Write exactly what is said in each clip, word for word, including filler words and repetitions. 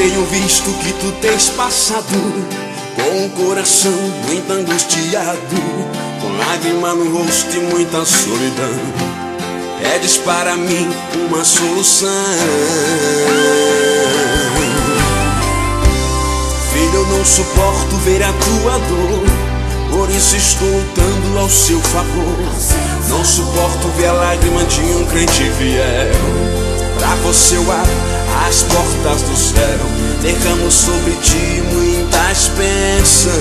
tenho visto que tu tens passado, com o coração muito angustiado, com lágrima no rosto e muita solidão. Pedes para mim uma solução. Filho, eu não suporto ver a tua dor, por isso estou lutando ao seu favor. Não suporto ver a lágrima de um crente fiel. Pra você eu abro as portas do céu, derramo sobre ti muitas bênçãos.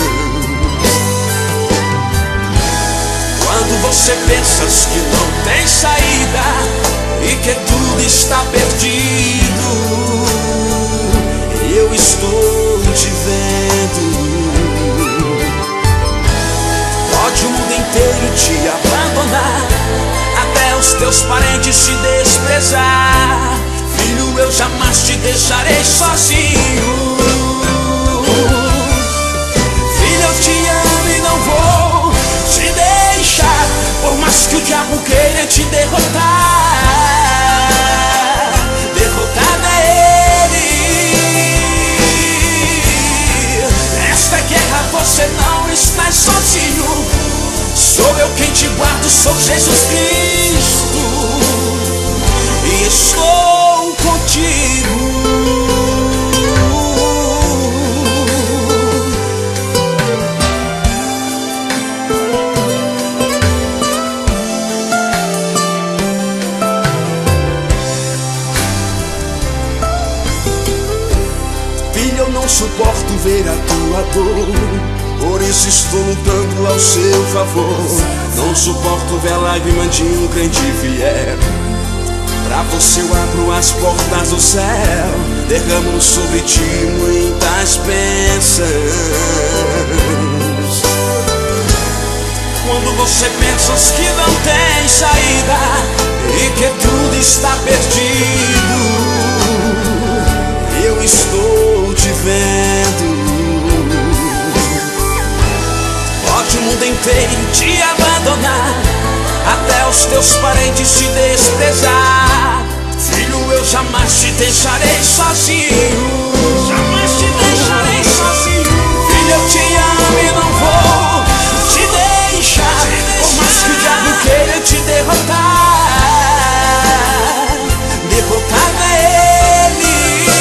Quando você pensas que não tem saída e que tudo está perdido, eu estou te vendo. Pode o mundo inteiro te abandonar, até os teus parentes te desprezar. Filho, eu jamais te deixarei sozinho. Filho, eu te amo e não vou te deixar, por mais que o diabo queira te derrotar. Derrotado é ele. Nesta guerra você não está sozinho. Sou eu quem te guardo, sou Jesus Cristo, e estou contigo. Filho, eu não suporto ver a tua dor, por isso estou lutando ao seu favor. Não suporto ver a lágrima de um crente fiel. Pra você eu abro as portas do céu, derramo sobre ti muitas bênçãos. Quando você pensa que não tem saída e que tudo está perdido, eu estou te vendo. Pode o mundo inteiro te abandonar, até os teus parentes te desprezar. Filho, eu jamais te deixarei sozinho. Jamais te deixarei sozinho. Filho, eu te amo e não vou te deixar, por mais que o diabo queira te derrotar. Derrotado é ele.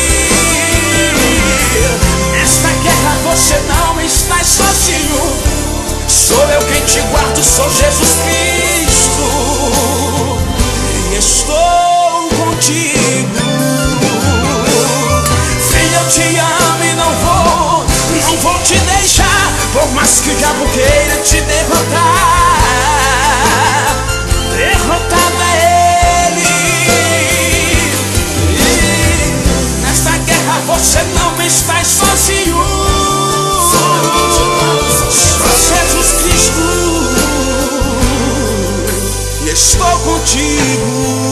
Nesta guerra você não está sozinho. Sou eu quem te guardo, sou Jesus Cristo, e estou contigo. Filho, eu te amo e não vou, não vou te deixar, por mais que o diabo queira te derrotar. Derrotado é ele. E nesta guerra você não está sozinho. Jesus Cristo, e estou contigo.